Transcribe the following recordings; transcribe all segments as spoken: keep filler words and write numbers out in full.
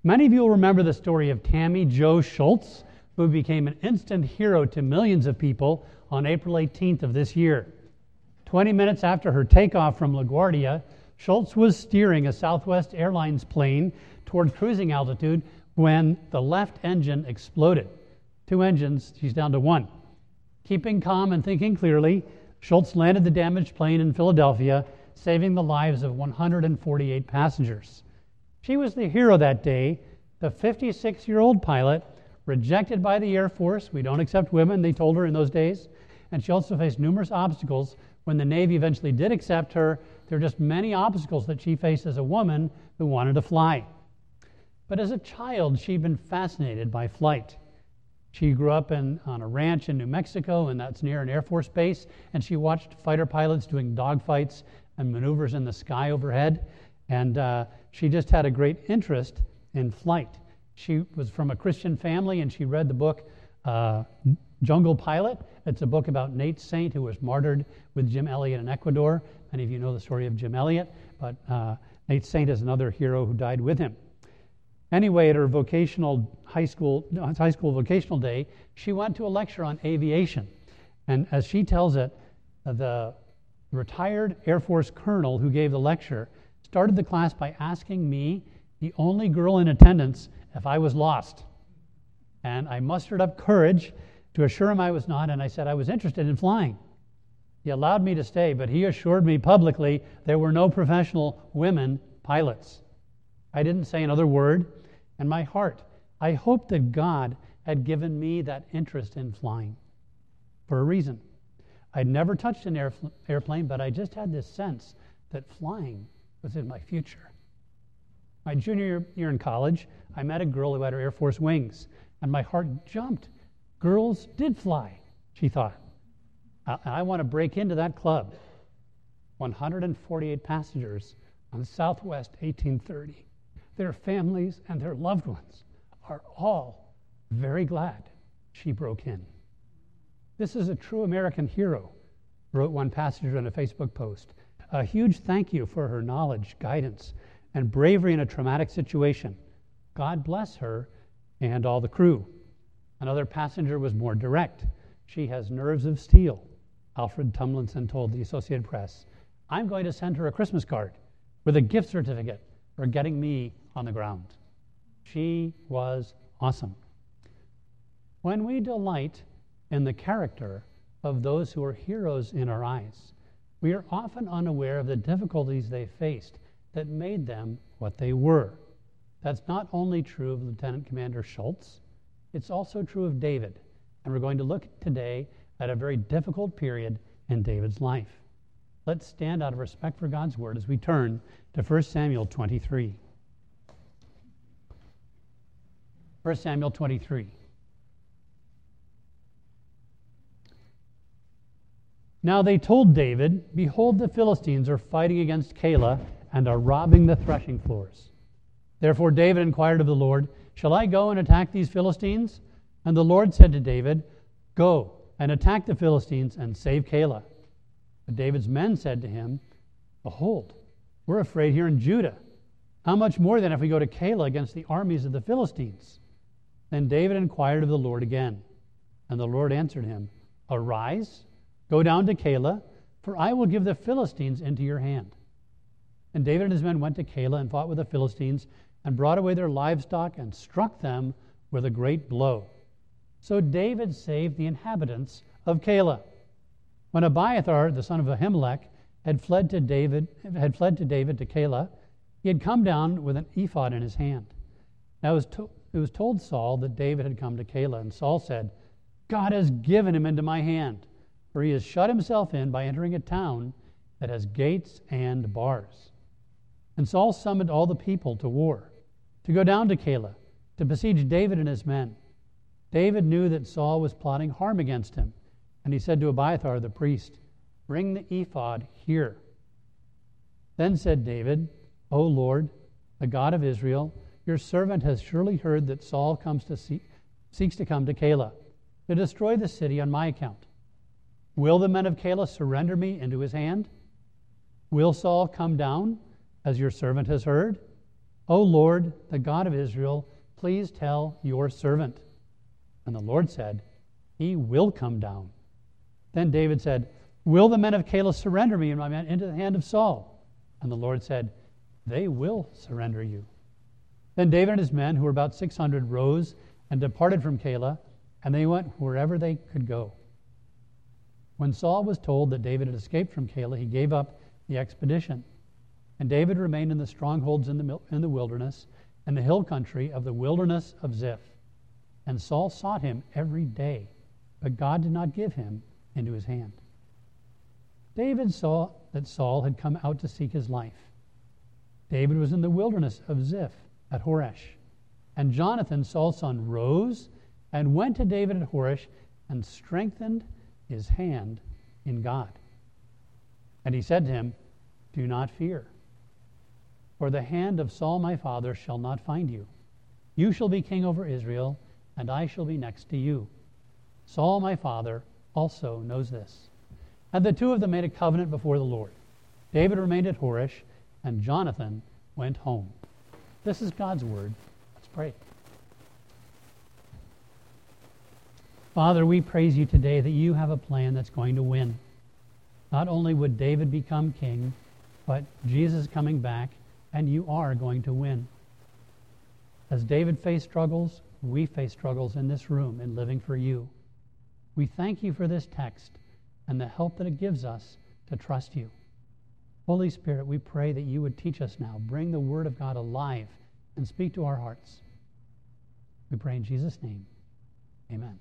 Many of you will remember the story of Tammy Jo Schultz, who became an instant hero to millions of people on April eighteenth of this year. twenty minutes after her takeoff from LaGuardia, Schultz was steering a Southwest Airlines plane toward cruising altitude when the left engine exploded. Two engines, she's down to one. Keeping calm and thinking clearly, Schultz landed the damaged plane in Philadelphia, saving the lives of one hundred forty-eight passengers. She was the hero that day, the fifty-six-year-old pilot, rejected by the Air Force. We don't accept women, they told her in those days. And she also faced numerous obstacles. When the Navy eventually did accept her, there were just many obstacles that she faced as a woman who wanted to fly. But as a child, she'd been fascinated by flight. She grew up in, on a ranch in New Mexico, and that's near an Air Force base, and she watched fighter pilots doing dogfights and maneuvers in the sky overhead, and uh, she just had a great interest in flight. She was from a Christian family, and she read the book uh, Jungle Pilot. It's a book about Nate Saint, who was martyred with Jim Elliot in Ecuador. Many of you know the story of Jim Elliot, but uh, Nate Saint is another hero who died with him. Anyway, at her vocational high school, high school vocational day, she went to a lecture on aviation. And as she tells it, the retired Air Force colonel who gave the lecture started the class by asking me, the only girl in attendance, if I was lost. And I mustered up courage to assure him I was not, and I said I was interested in flying. He allowed me to stay, but he assured me publicly there were no professional women pilots. I didn't say another word. In my heart, I hoped that God had given me that interest in flying for a reason. I'd never touched an air, airplane, but I just had this sense that flying was in my future. My junior year in college, I met a girl who had her Air Force wings, and my heart jumped. Girls did fly, she thought. And I want to break into that club. one hundred forty-eight passengers on Southwest eighteen thirty. Their families and their loved ones are all very glad she broke in. This is a true American hero, wrote one passenger in a Facebook post. A huge thank you for her knowledge, guidance, and bravery in a traumatic situation. God bless her and all the crew. Another passenger was more direct. She has nerves of steel, Alfred Tumlinson told the Associated Press. I'm going to send her a Christmas card with a gift certificate for getting me on the ground. She was awesome. When we delight in the character of those who are heroes in our eyes, we are often unaware of the difficulties they faced that made them what they were. That's not only true of Lieutenant Commander Schultz, it's also true of David. And we're going to look today at a very difficult period in David's life. Let's stand out of respect for God's word as we turn to First Samuel twenty-three. First Samuel twenty-three. Now they told David, behold, the Philistines are fighting against Keilah and are robbing the threshing floors. Therefore David inquired of the Lord, shall I go and attack these Philistines? And the Lord said to David, go and attack the Philistines and save Keilah. But David's men said to him, behold, we're afraid here in Judah. How much more then if we go to Keilah against the armies of the Philistines? Then David inquired of the Lord again. And the Lord answered him, arise, go down to Keilah, for I will give the Philistines into your hand. And David and his men went to Keilah and fought with the Philistines and brought away their livestock and struck them with a great blow. So David saved the inhabitants of Keilah. When Abiathar, the son of Ahimelech, had fled to David, had fled to David to Keilah, he had come down with an ephod in his hand. Now it was, to, it was told Saul that David had come to Keilah, and Saul said, God has given him into my hand, for he has shut himself in by entering a town that has gates and bars. And Saul summoned all the people to war, to go down to Keilah, to besiege David and his men. David knew that Saul was plotting harm against him, and he said to Abiathar the priest, bring the ephod here. Then said David, O Lord, the God of Israel, your servant has surely heard that Saul comes to see, seeks to come to Keilah, to destroy the city on my account. Will the men of Keilah surrender me into his hand? Will Saul come down, as your servant has heard? O Lord, the God of Israel, please tell your servant. And the Lord said, he will come down. Then David said, will the men of Keilah surrender me and my men into the hand of Saul? And the Lord said, they will surrender you. Then David and his men, who were about six hundred, rose and departed from Keilah, and they went wherever they could go. When Saul was told that David had escaped from Keilah, he gave up the expedition. And David remained in the strongholds in the, in the wilderness, and the hill country of the wilderness of Ziph. And Saul sought him every day, but God did not give him into his hand. David saw that Saul had come out to seek his life. David was in the wilderness of Ziph at Horesh. And Jonathan, Saul's son, rose and went to David at Horesh and strengthened his hand in God. And he said to him, do not fear, for the hand of Saul my father shall not find you. You shall be king over Israel, and I shall be next to you. Saul my father also knows this. And the two of them made a covenant before the Lord. David remained at Horesh, and Jonathan went home. This is God's word. Let's pray. Father, we praise you today that you have a plan that's going to win. Not only would David become king, but Jesus is coming back, and you are going to win. As David faced struggles, we face struggles in this room in living for you. We thank you for this text and the help that it gives us to trust you. Holy Spirit, we pray that you would teach us now, bring the Word of God alive, and speak to our hearts. We pray in Jesus' name. Amen.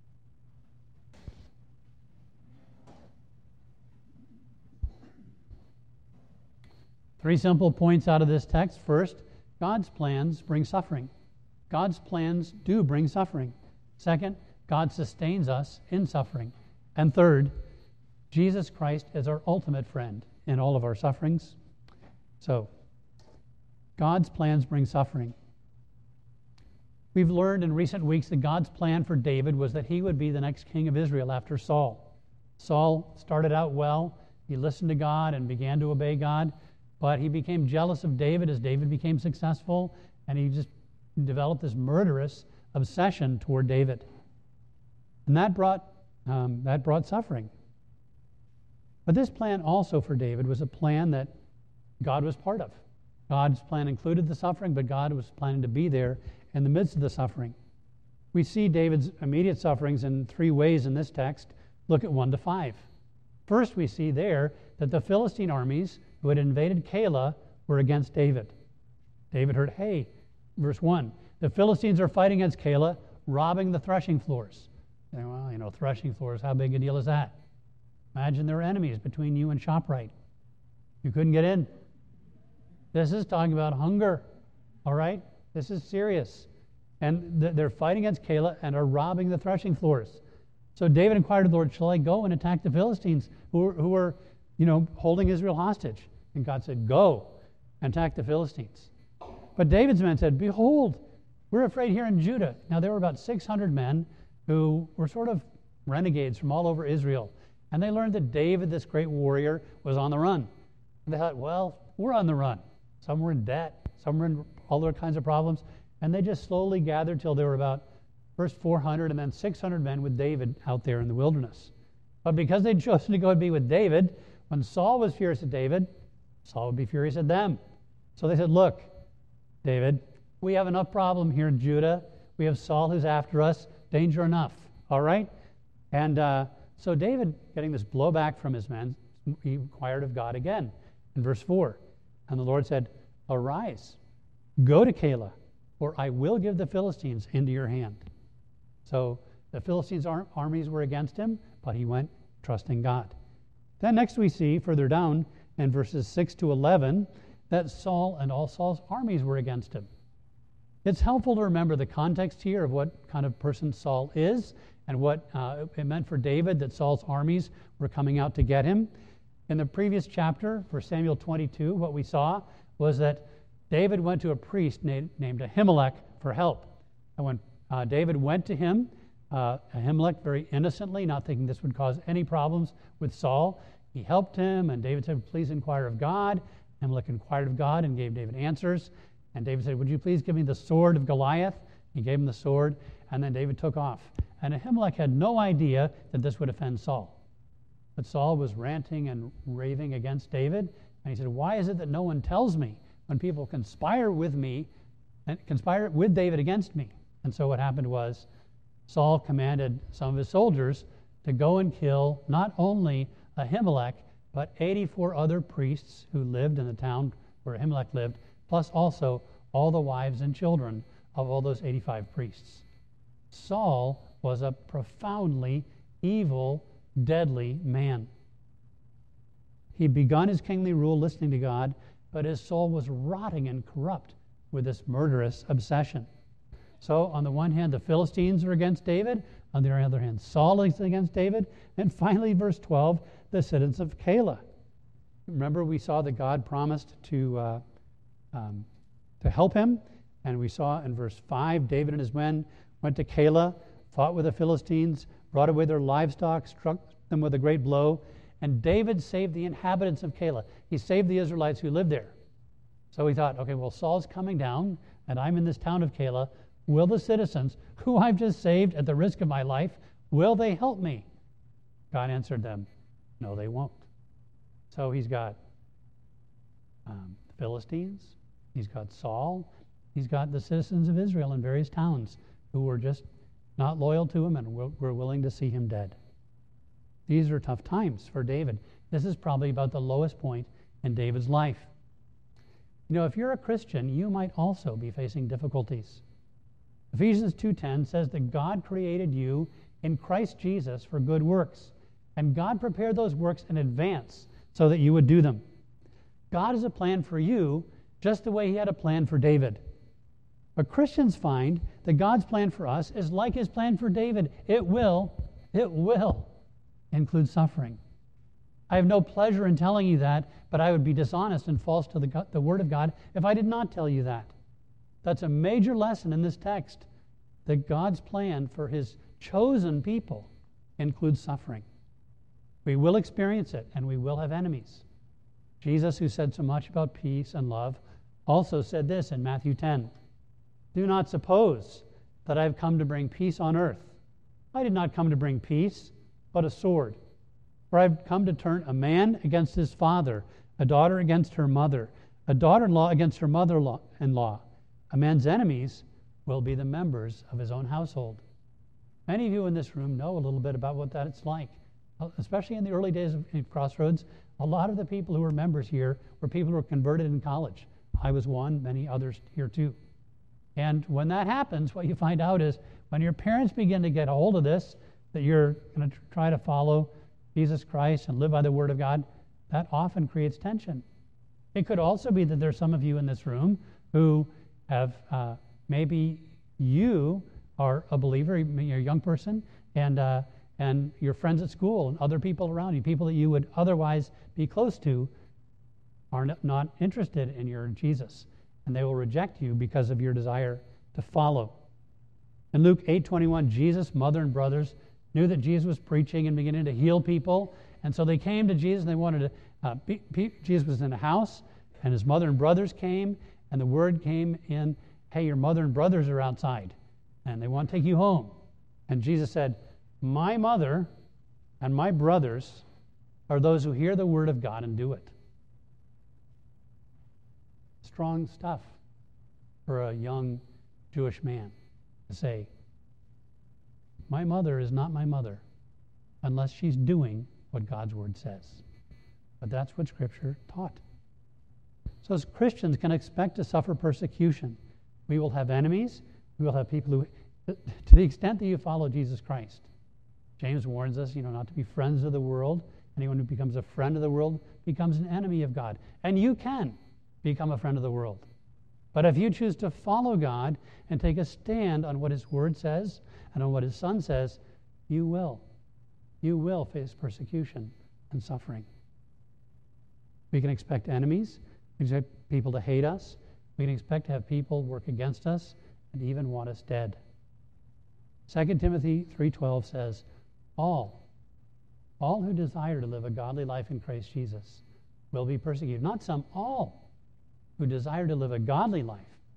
Three simple points out of this text. First, God's plans bring suffering. God's plans do bring suffering. Second, God sustains us in suffering. And third, Jesus Christ is our ultimate friend in all of our sufferings. So, God's plans bring suffering. We've learned in recent weeks that God's plan for David was that he would be the next king of Israel after Saul. Saul started out well. He listened to God and began to obey God. But he became jealous of David as David became successful, and he just developed this murderous obsession toward David. And that brought, um, that brought suffering. But this plan also for David was a plan that God was part of. God's plan included the suffering, but God was planning to be there in the midst of the suffering. We see David's immediate sufferings in three ways in this text. Look at one to five. First, we see there that the Philistine armies who had invaded Keilah were against David. David heard, hey, verse one, the Philistines are fighting against Keilah, robbing the threshing floors. And, well, you know, threshing floors, how big a deal is that? Imagine there are enemies between you and ShopRite. You couldn't get in. This is talking about hunger, all right? This is serious. And th- they're fighting against Keilah and are robbing the threshing floors. So David inquired of the Lord, shall I go and attack the Philistines who are, who are you know, holding Israel hostage? And God said, go and attack the Philistines. But David's men said, behold, we're afraid here in Judah. Now there were about six hundred men who were sort of renegades from all over Israel. And they learned that David, this great warrior, was on the run. And they thought, well, we're on the run. Some were in debt. Some were in all other kinds of problems. And they just slowly gathered till there were about first four hundred and then six hundred men with David out there in the wilderness. But because they'd chosen to go and be with David, when Saul was furious at David, Saul would be furious at them. So they said, look, David, we have enough problem here in Judah. We have Saul who's after us. Danger enough. All right? And uh, so David, getting this blowback from his men, he inquired of God again in verse four. And the Lord said, arise, go to Keilah, for I will give the Philistines into your hand. So the Philistines' ar- armies were against him, but he went trusting God. Then next we see further down in verses six to eleven that Saul and all Saul's armies were against him. It's helpful to remember the context here of what kind of person Saul is and what uh, it meant for David that Saul's armies were coming out to get him. In the previous chapter, for Samuel twenty-two, what we saw was that David went to a priest named, named Ahimelech for help. And when uh, David went to him, uh, Ahimelech very innocently, not thinking this would cause any problems with Saul, he helped him, and David said, please inquire of God. Ahimelech inquired of God and gave David answers. And David said, would you please give me the sword of Goliath? He gave him the sword, and then David took off. And Ahimelech had no idea that this would offend Saul. But Saul was ranting and raving against David, and he said, why is it that no one tells me when people conspire with me and conspire with David against me? And so what happened was Saul commanded some of his soldiers to go and kill not only Ahimelech, but eighty-four other priests who lived in the town where Ahimelech lived, plus also all the wives and children of all those eighty-five priests. Saul was a profoundly evil, deadly man. He'd begun his kingly rule listening to God, but his soul was rotting and corrupt with this murderous obsession. So on the one hand, the Philistines are against David. On the other hand, Saul is against David. And finally, verse twelve, the citizens of Keilah. Remember, we saw that God promised to, uh, um, to help him. And we saw in verse five, David and his men went to Keilah, fought with the Philistines, brought away their livestock, struck them with a great blow. And David saved the inhabitants of Keilah. He saved the Israelites who lived there. So he thought, okay, well, Saul's coming down, and I'm in this town of Keilah. Will the citizens, who I've just saved at the risk of my life, will they help me? God answered them, no, they won't. So he's got um, the Philistines, he's got Saul, he's got the citizens of Israel in various towns who were just not loyal to him and were willing to see him dead. These are tough times for David. This is probably about the lowest point in David's life. You know, if you're a Christian, you might also be facing difficulties. Ephesians two ten says that God created you in Christ Jesus for good works, and God prepared those works in advance so that you would do them. God has a plan for you just the way he had a plan for David. But Christians find that God's plan for us is like his plan for David. It will, it will include suffering. I have no pleasure in telling you that, but I would be dishonest and false to the, the Word of God if I did not tell you that. That's a major lesson in this text, that God's plan for his chosen people includes suffering. We will experience it, and we will have enemies. Jesus, who said so much about peace and love, also said this in Matthew ten. Do not suppose that I have come to bring peace on earth. I did not come to bring peace, but a sword. For I have come to turn a man against his father, a daughter against her mother, a daughter-in-law against her mother-in-law. A man's enemies will be the members of his own household. Many of you in this room know a little bit about what that's like, especially in the early days of Crossroads. A lot of the people who were members here were people who were converted in college. I was one, many others here too. And when that happens, what you find out is when your parents begin to get a hold of this, that you're going to try to follow Jesus Christ and live by the Word of God, that often creates tension. It could also be that there's some of you in this room who have, uh, maybe you are a believer, you're a young person, and uh, and your friends at school and other people around you, people that you would otherwise be close to, are not interested in your Jesus, and they will reject you because of your desire to follow. In Luke eight twenty-one, Jesus' mother and brothers knew that Jesus was preaching and beginning to heal people, and so they came to Jesus and they wanted to, uh, be, be, Jesus was in a house, and his mother and brothers came, and the word came in, hey, your mother and brothers are outside, and they want to take you home. And Jesus said, my mother and my brothers are those who hear the word of God and do it. Strong stuff for a young Jewish man to say, my mother is not my mother unless she's doing what God's word says. But that's what Scripture taught. So as Christians can expect to suffer persecution. We will have enemies. We will have people who, to the extent that you follow Jesus Christ. James warns us, you know, not to be friends of the world. Anyone who becomes a friend of the world becomes an enemy of God. And you can become a friend of the world. But if you choose to follow God and take a stand on what his word says and on what his son says, you will. You will face persecution and suffering. We can expect enemies. We can expect people to hate us. We can expect to have people work against us and even want us dead. Second Timothy three twelve says, all, all who desire to live a godly life in Christ Jesus will be persecuted. Not some, all who desire to live a godly life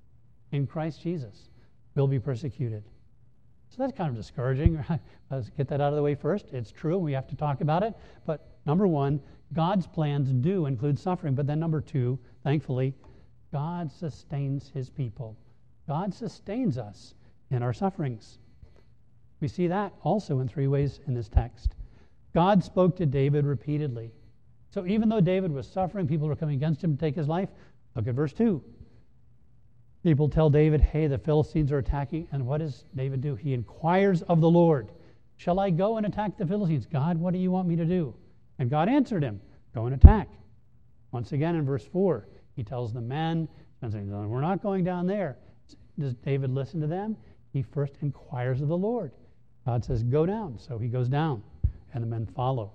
in Christ Jesus will be persecuted. So that's kind of discouraging. Let's get that out of the way first. It's true, we have to talk about it. But number one, God's plans do include suffering. But then number two, thankfully, God sustains his people. God sustains us in our sufferings. We see that also in three ways in this text. God spoke to David repeatedly. So even though David was suffering, people were coming against him to take his life. Look at verse two. People tell David, hey, the Philistines are attacking. And what does David do? He inquires of the Lord. Shall I go and attack the Philistines? God, what do you want me to do? And God answered him, go and attack. Once again in verse four, he tells the men, we're not going down there. Does David listen to them? He first inquires of the Lord. God says, go down. So he goes down, and the men follow.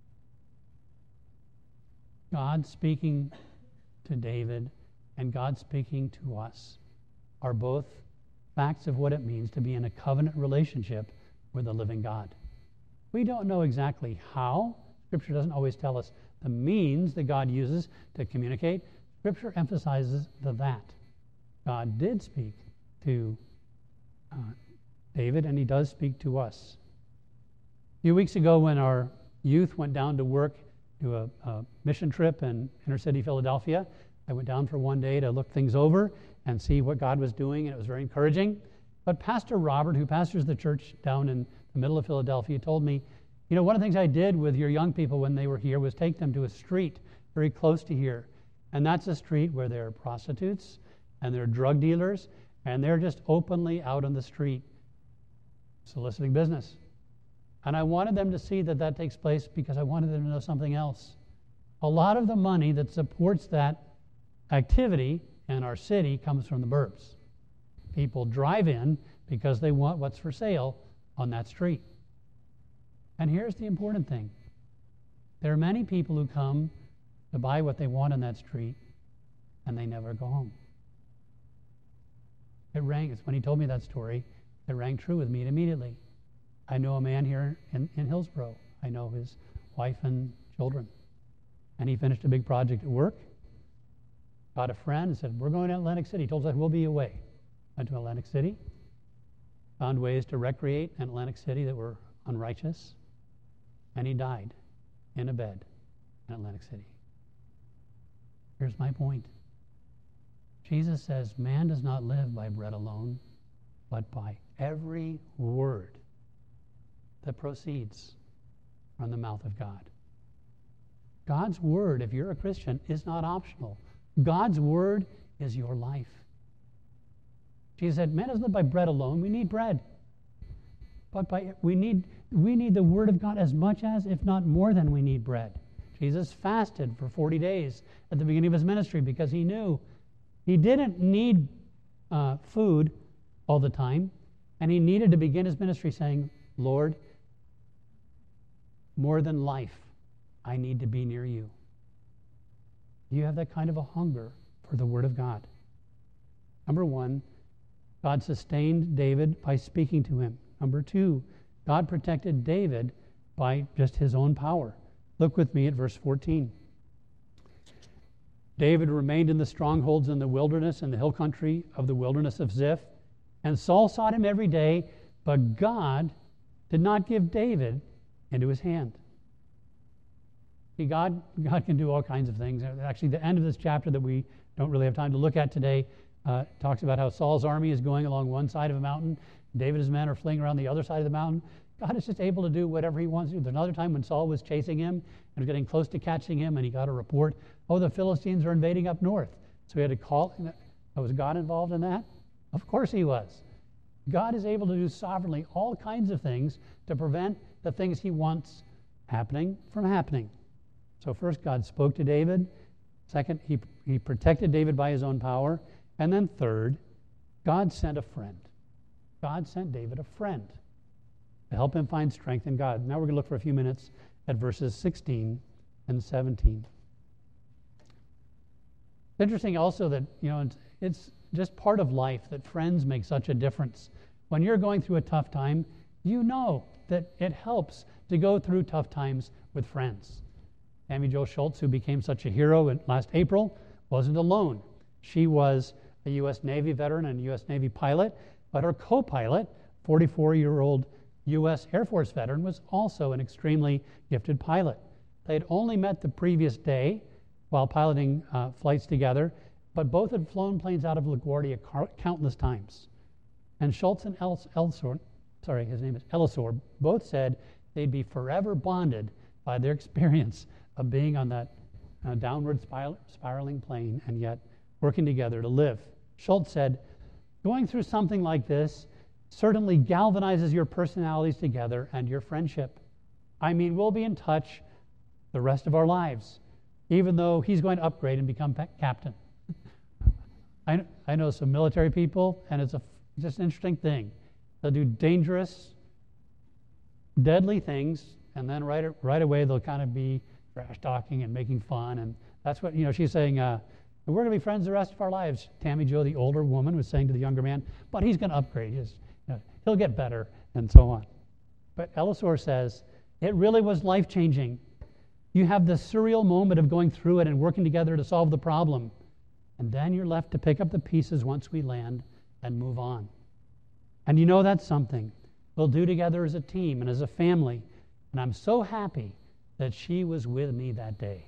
God speaking to David and God speaking to us are both facts of what it means to be in a covenant relationship with the living God. We don't know exactly how. Scripture doesn't always tell us the means that God uses to communicate. Scripture emphasizes the that. God did speak to uh, David, and he does speak to us. A few weeks ago when our youth went down to work to a, a mission trip in inner city Philadelphia, I went down for one day to look things over and see what God was doing, and it was very encouraging. But Pastor Robert, who pastors the church down in the middle of Philadelphia, told me, you know, one of the things I did with your young people when they were here was take them to a street very close to here. And that's a street where there are prostitutes and there are drug dealers, and they're just openly out on the street soliciting business. And I wanted them to see that that takes place because I wanted them to know something else. A lot of the money that supports that activity in our city comes from the burbs. People drive in because they want what's for sale on that street. And here's the important thing. There are many people who come to buy what they want on that street, and they never go home. It rang, it's when he told me that story, it rang true with me immediately. I know a man here in, in Hillsborough. I know his wife and children. And he finished a big project at work, got a friend and said, we're going to Atlantic City. He told us we'll be away. Went to Atlantic City, found ways to recreate in Atlantic City that were unrighteous, and he died in a bed in Atlantic City. Here's my point. Jesus says, man does not live by bread alone, but by every word that proceeds from the mouth of God. God's word, if you're a Christian, is not optional. God's word is your life. Jesus said, man doesn't live by bread alone. We need bread. But by we need we need the word of God as much as, if not more than, we need bread. Jesus fasted for forty days at the beginning of his ministry because he knew he didn't need uh, food all the time, and he needed to begin his ministry saying, Lord, more than life, I need to be near you. You have that kind of a hunger for the word of God. Number one, God sustained David by speaking to him. Number two, God protected David by just his own power. Look with me at verse fourteen. David remained in the strongholds in the wilderness, in the hill country of the wilderness of Ziph. And Saul sought him every day, but God did not give David into his hand. See, God, God can do all kinds of things. Actually, the end of this chapter that we don't really have time to look at today uh, talks about how Saul's army is going along one side of a mountain. David and his men are fleeing around the other side of the mountain. God is just able to do whatever he wants to do. There's another time when Saul was chasing him and was getting close to catching him, and he got a report, oh, the Philistines are invading up north. So he had to call. Was God involved in that? Of course he was. God is able to do sovereignly all kinds of things to prevent the things he wants happening from happening. So first, God spoke to David. Second, he, he protected David by his own power. And then third, God sent a friend. God sent David a friend to help him find strength in God. Now we're going to look for a few minutes at verses sixteen and seventeen. It's interesting also that, you know, it's, it's just part of life that friends make such a difference. When you're going through a tough time, you know that it helps to go through tough times with friends. Tammy Jo Schultz, who became such a hero in last April, wasn't alone. She was a U S Navy veteran and a U S Navy pilot, but her co-pilot, forty-four-year-old U S Air Force veteran, was also an extremely gifted pilot. They had only met the previous day while piloting uh, flights together, but both had flown planes out of LaGuardia countless times. And Schultz and Ellsor, sorry, his name is Ellsor, both said they'd be forever bonded by their experience of being on that uh, downward spir- spiraling plane and yet working together to live. Schultz said, going through something like this certainly galvanizes your personalities together and your friendship. I mean, we'll be in touch the rest of our lives, even though he's going to upgrade and become pe- captain. I, I know some military people, and it's a, just an interesting thing. They'll do dangerous, deadly things, and then right, right away they'll kind of be trash talking and making fun. And that's what, you know, she's saying, uh, we're going to be friends the rest of our lives. Tammy Jo, the older woman, was saying to the younger man, but he's going to upgrade. He's, you know, he'll get better, and so on. But Ellsor says, it really was life-changing. You have this surreal moment of going through it and working together to solve the problem. And then you're left to pick up the pieces once we land and move on. And you know that's something we'll do together as a team and as a family. And I'm so happy that she was with me that day.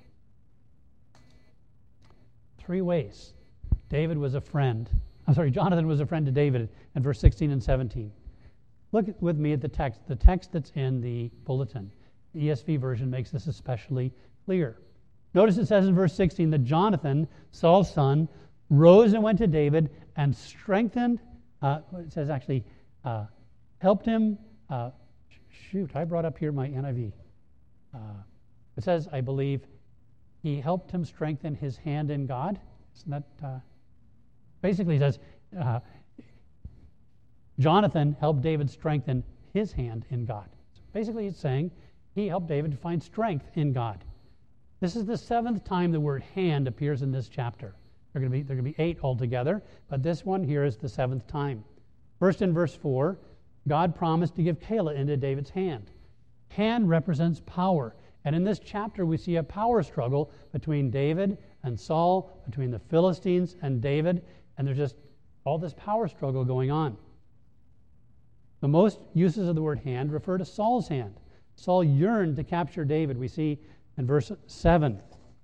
Three ways David was a friend. I'm sorry, Jonathan was a friend to David in verse sixteen and seventeen. Look with me at the text, the text that's in the bulletin. The E S V version makes this especially clear. Notice it says in verse sixteen that Jonathan, Saul's son, rose and went to David and strengthened, uh, it says actually, uh, helped him, uh, shoot, I brought up here my N I V. Uh, it says, I believe, he helped him strengthen his hand in God. Isn't that, uh, basically it says, uh, Jonathan helped David strengthen his hand in God. So basically it's saying he helped David to find strength in God. This is the seventh time the word hand appears in this chapter. There are going to be, there are going to be eight altogether, but this one here is the seventh time. First in verse four, God promised to give Keilah into David's hand. Hand represents power. And in this chapter, we see a power struggle between David and Saul, between the Philistines and David, and there's just all this power struggle going on. The most uses of the word hand refer to Saul's hand. Saul yearned to capture David. We see in verse seven.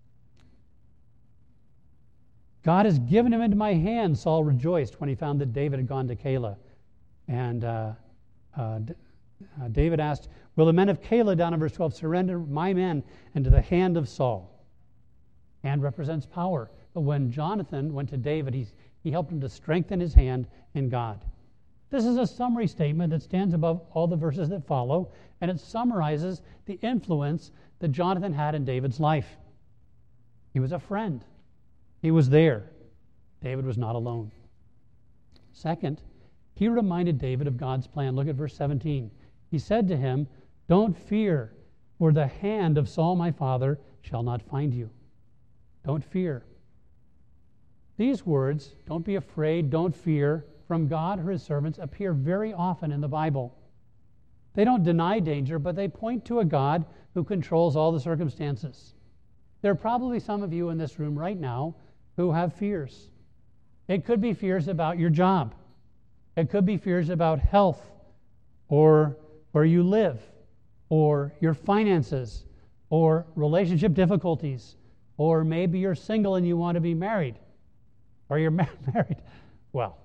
God has given him into my hand, Saul rejoiced when he found that David had gone to Keilah. And uh, uh, uh, David asked, will the men of Keilah, down in verse twelve, surrender my men into the hand of Saul? Hand represents power. But when Jonathan went to David, he, he helped him to strengthen his hand in God. This is a summary statement that stands above all the verses that follow, and it summarizes the influence that Jonathan had in David's life. He was a friend. He was there. David was not alone. Second, he reminded David of God's plan. Look at verse seventeen. He said to him, don't fear, for the hand of Saul my father shall not find you. Don't fear. These words, don't be afraid, don't fear, from God or his servants, appear very often in the Bible. They don't deny danger, but they point to a God who controls all the circumstances. There are probably some of you in this room right now who have fears. It could be fears about your job. It could be fears about health or where you live or your finances or relationship difficulties, or maybe you're single and you want to be married, or you're ma- married. Well,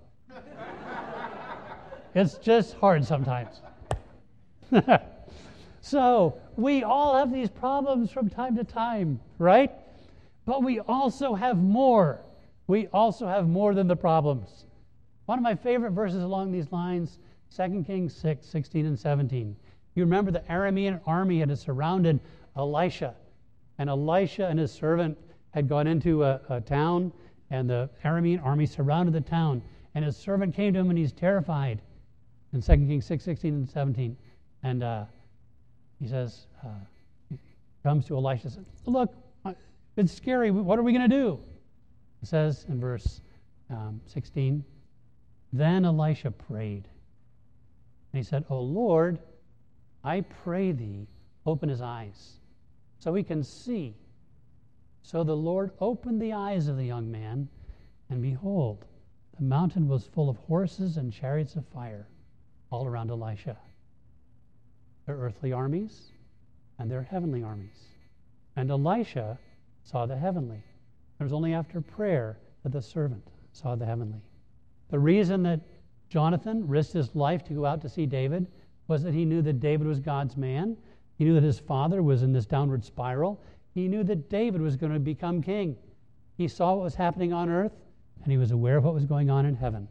it's just hard sometimes. So we all have these problems from time to time, right? But we also have more. We also have more than the problems. One of my favorite verses along these lines, Second Kings six, sixteen and seventeen. You remember the Aramean army had surrounded Elisha, and Elisha and his servant had gone into a, a town, and the Aramean army surrounded the town, and his servant came to him and he's terrified. In Second Kings six, sixteen and seventeen. And uh, he says, uh, he comes to Elisha and says, look, it's scary. What are we going to do? It says in verse um, sixteen, then Elisha prayed. And he said, O Lord, I pray thee, open his eyes so he can see. So the Lord opened the eyes of the young man, and behold, the mountain was full of horses and chariots of fire all around Elisha. Their earthly armies and their heavenly armies. And Elisha saw the heavenly. It was only after prayer that the servant saw the heavenly. The reason that Jonathan risked his life to go out to see David was that he knew that David was God's man. He knew that his father was in this downward spiral. He knew that David was going to become king. He saw what was happening on earth, and he was aware of what was going on in heaven.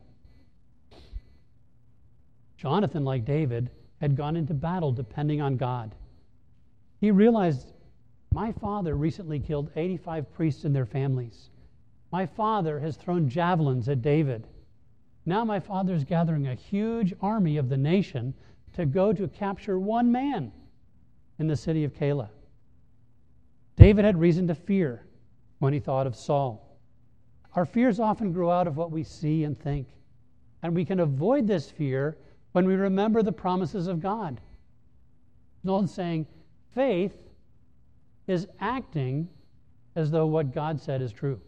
Jonathan, like David, had gone into battle depending on God. He realized, my father recently killed eighty-five priests and their families. My father has thrown javelins at David. Now my father is gathering a huge army of the nation to go to capture one man in the city of Keilah. David had reason to fear when he thought of Saul. Our fears often grow out of what we see and think, and we can avoid this fear when we remember the promises of God. Nolan's saying faith is acting as though what God said is true.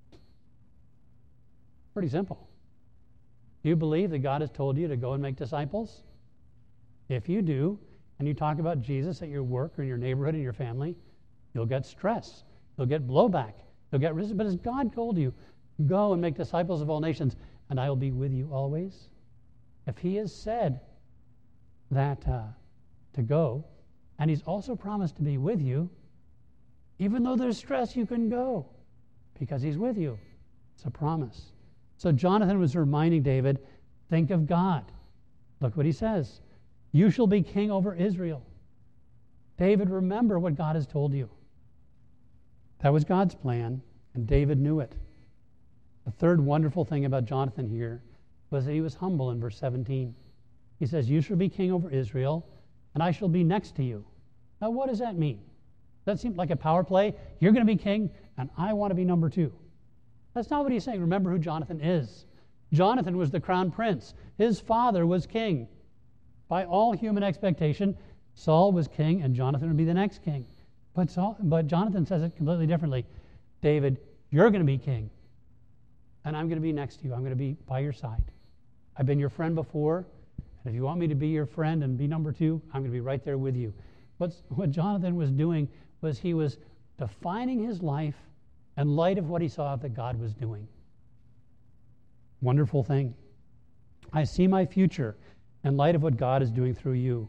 Pretty simple. Do you believe that God has told you to go and make disciples? If you do, and you talk about Jesus at your work or in your neighborhood, in your family, you'll get stress. You'll get blowback. You'll get resistance. But as God told you, go and make disciples of all nations, and I will be with you always. If he has said that uh, to go, and he's also promised to be with you, even though there's stress, you can go because he's with you. It's a promise. So Jonathan was reminding David, think of God. Look what he says. You shall be king over Israel. David, remember what God has told you. That was God's plan, and David knew it. The third wonderful thing about Jonathan here was that he was humble in verse seventeen. He says, you shall be king over Israel, and I shall be next to you. Now, what does that mean? Does that seem like a power play? You're going to be king, and I want to be number two. That's not what he's saying. Remember who Jonathan is. Jonathan was the crown prince. His father was king. By all human expectation, Saul was king, and Jonathan would be the next king. But, Saul, but Jonathan says it completely differently. David, you're going to be king, and I'm going to be next to you. I'm going to be by your side. I've been your friend before, and if you want me to be your friend and be number two, I'm going to be right there with you. What's, what Jonathan was doing was he was defining his life in light of what he saw that God was doing. Wonderful thing. I see my future in light of what God is doing through you.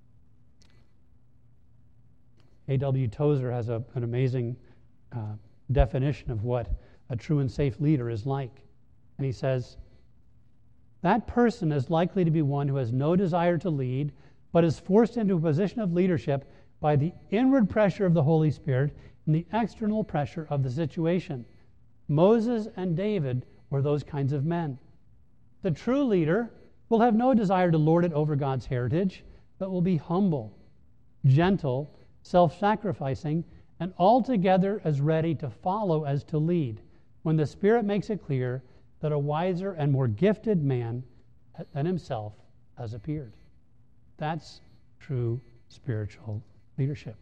A W Tozer has a, an amazing uh, definition of what a true and safe leader is like. And he says, that person is likely to be one who has no desire to lead, but is forced into a position of leadership by the inward pressure of the Holy Spirit and the external pressure of the situation. Moses and David were those kinds of men. The true leader will have no desire to lord it over God's heritage, but will be humble, gentle, self-sacrificing, and altogether as ready to follow as to lead, when the Spirit makes it clear that a wiser and more gifted man than himself has appeared. That's true spiritual leadership.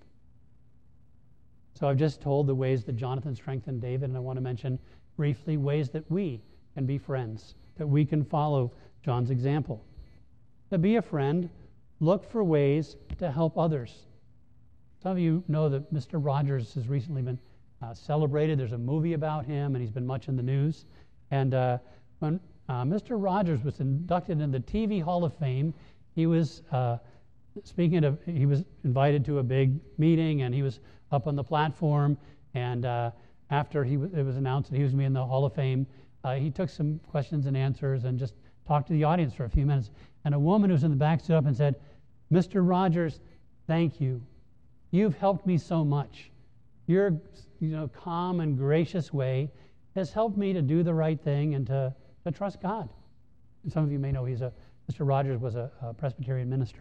So I've just told the ways that Jonathan strengthened David, and I want to mention briefly ways that we can be friends, that we can follow John's example. To be a friend, look for ways to help others. Some of you know that Mister Rogers has recently been uh, celebrated. There's a movie about him, and he's been much in the news. And uh, when uh, Mister Rogers was inducted in the T V Hall of Fame, he was uh, speaking of, he was invited to a big meeting, and he was up on the platform. And uh, after he w- it was announced that he was going to be in the Hall of Fame, uh, he took some questions and answers and just talked to the audience for a few minutes. And a woman who was in the back stood up and said, Mister Rogers, thank you. You've helped me so much. Your you know, calm and gracious way has helped me to do the right thing and to, to trust God. And some of you may know he's a Mister Rogers was a, a Presbyterian minister.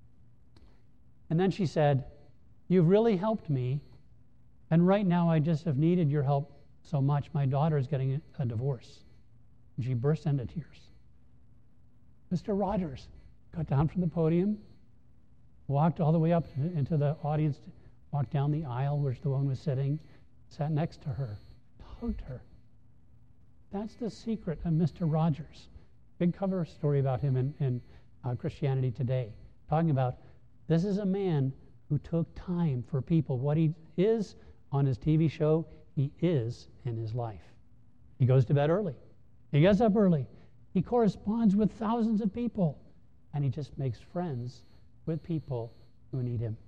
And then she said, you've really helped me, and right now I just have needed your help so much. My daughter is getting a divorce. And she burst into tears. Mister Rogers got down from the podium, walked all the way up into the audience, walked down the aisle where the woman was sitting, sat next to her, hugged her. That's the secret of Mister Rogers. Big cover story about him in, in uh, Christianity Today, talking about this is a man who took time for people. What he is on his T V show, he is in his life. He goes to bed early. He gets up early. He corresponds with thousands of people. And he just makes friends with people who need him.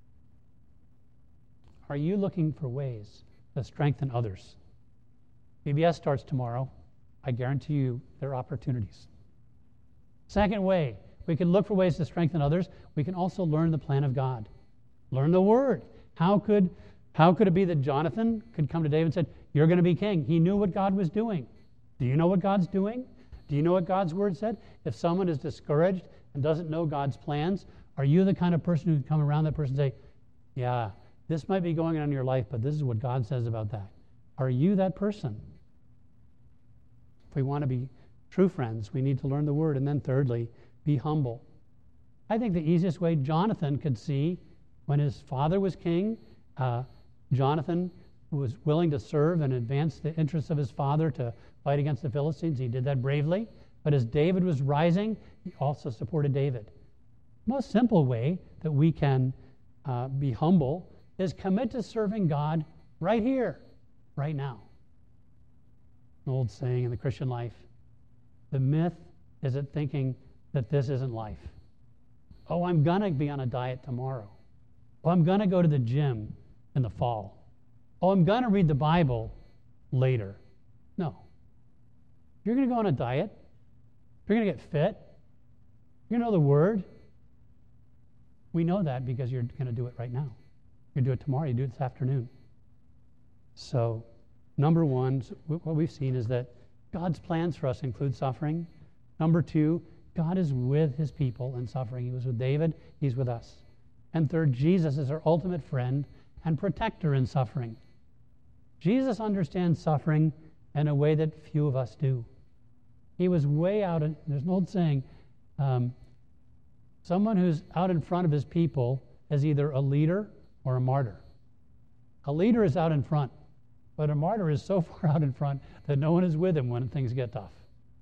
Are you looking for ways to strengthen others? V B S starts tomorrow. I guarantee you there are opportunities. Second way, we can look for ways to strengthen others. We can also learn the plan of God. Learn the Word. How could, how could it be that Jonathan could come to David and said, you're going to be king? He knew what God was doing. Do you know what God's doing? Do you know what God's Word said? If someone is discouraged and doesn't know God's plans, are you the kind of person who can come around that person and say, yeah, this might be going on in your life, but this is what God says about that? Are you that person? If we want to be true friends, we need to learn the Word. And then thirdly, be humble. I think the easiest way Jonathan could see when his father was king, uh, Jonathan was willing to serve and advance the interests of his father to fight against the Philistines. He did that bravely. But as David was rising, he also supported David. The most simple way that we can uh, be humble is commit to serving God right here, right now. An old saying in the Christian life, the myth is it thinking that this isn't life. Oh, I'm going to be on a diet tomorrow. Oh, I'm going to go to the gym in the fall. Oh, I'm going to read the Bible later. No. If you're going to go on a diet, if you're going to get fit, you're going to know the Word. We know that because you're going to do it right now. You do it tomorrow, you do it this afternoon. So, number one, what we've seen is that God's plans for us include suffering. Number two, God is with his people in suffering. He was with David, he's with us. And third, Jesus is our ultimate friend and protector in suffering. Jesus understands suffering in a way that few of us do. He was way out, in, there's an old saying, um, someone who's out in front of his people is either a leader or a martyr. A leader is out in front, but a martyr is so far out in front that no one is with him when things get tough.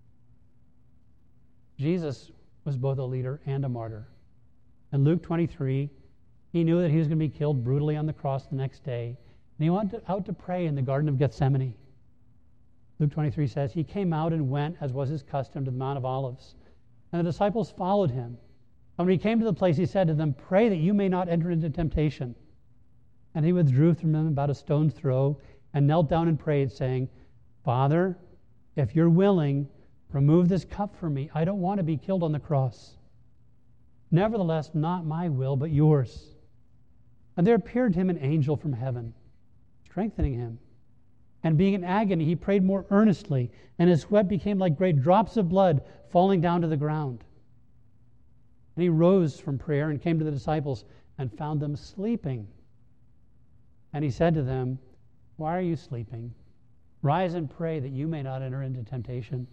Jesus was both a leader and a martyr. In Luke twenty-three, he knew that he was going to be killed brutally on the cross the next day, and he went out to pray in the Garden of Gethsemane. Luke twenty-three says, he came out and went, as was his custom, to the Mount of Olives. And the disciples followed him. And when he came to the place, he said to them, pray that you may not enter into temptation. And he withdrew from them about a stone's throw and knelt down and prayed, saying, Father, if you're willing, remove this cup from me. I don't want to be killed on the cross. Nevertheless, not my will, but yours. And there appeared to him an angel from heaven, strengthening him. And being in agony, he prayed more earnestly, and his sweat became like great drops of blood falling down to the ground. And he rose from prayer and came to the disciples and found them sleeping. And he said to them, why are you sleeping? Rise and pray that you may not enter into temptation.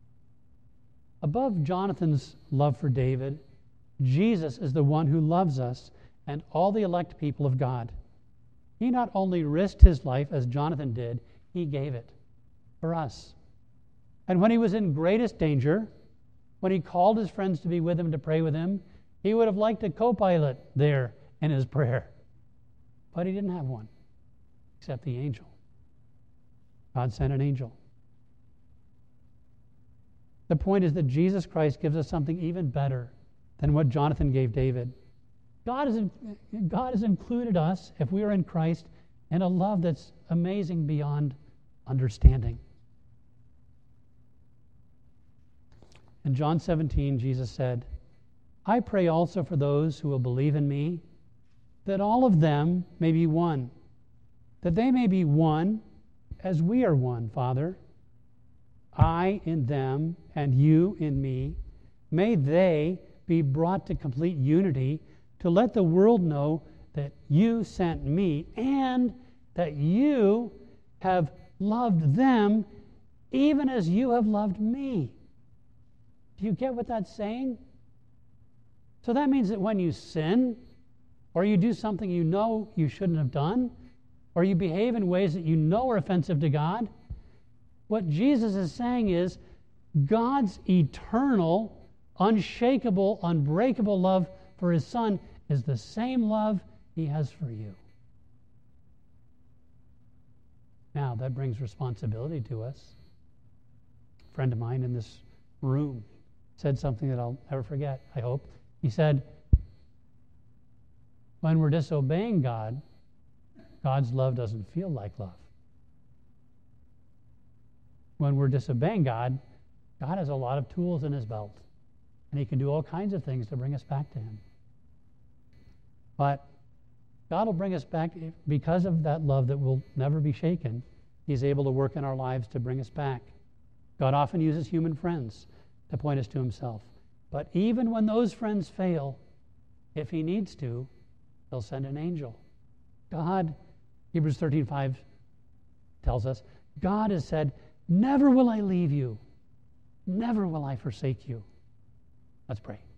Above Jonathan's love for David, Jesus is the one who loves us and all the elect people of God. He not only risked his life as Jonathan did, he gave it for us. And when he was in greatest danger, when he called his friends to be with him to pray with him, he would have liked a co-pilot there in his prayer. But he didn't have one, except the angel. God sent an angel. The point is that Jesus Christ gives us something even better than what Jonathan gave David. God has, God has included us, if we are in Christ, in a love that's amazing beyond understanding. In John seventeen, Jesus said, I pray also for those who will believe in me, that all of them may be one, that they may be one as we are one, Father. I in them and you in me. May they be brought to complete unity to let the world know that you sent me and that you have loved them even as you have loved me. Do you get what that's saying? So that means that when you sin, or you do something you know you shouldn't have done, or you behave in ways that you know are offensive to God, What Jesus is saying is God's eternal, unshakable, unbreakable love for his Son is the same love he has for you. Now, that brings responsibility to us. A friend of mine in this room said something that I'll never forget, I hope. He said, when we're disobeying God, God's love doesn't feel like love. When we're disobeying God, God has a lot of tools in his belt, and he can do all kinds of things to bring us back to him. But God will bring us back because of that love that will never be shaken. He's able to work in our lives to bring us back. God often uses human friends to point us to himself. But even when those friends fail, if he needs to, he'll send an angel. God, Hebrews thirteen five tells us, God has said, never will I leave you. Never will I forsake you. Let's pray.